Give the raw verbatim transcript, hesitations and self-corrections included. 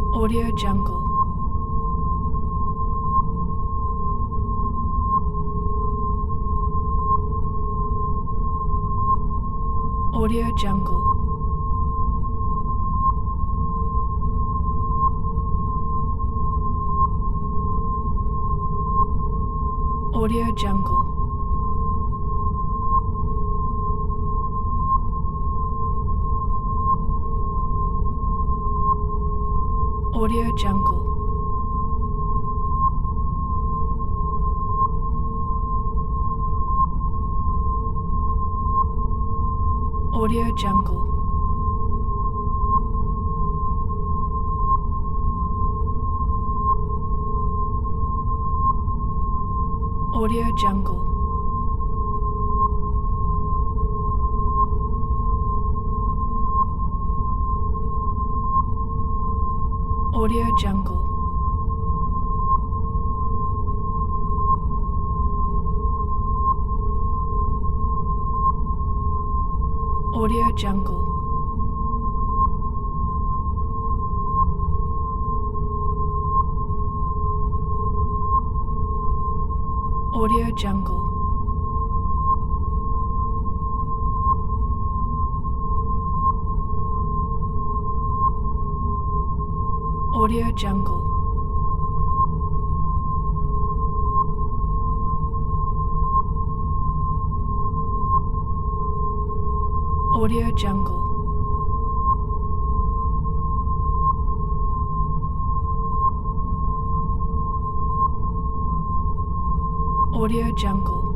Audio Jungle. Audio Jungle. Audio Jungle. Audio Jungle. Audio Jungle. Audio Jungle. Audio Jungle. Audio Jungle. Audio Jungle. Audio Jungle. Audio Jungle. Audio Jungle.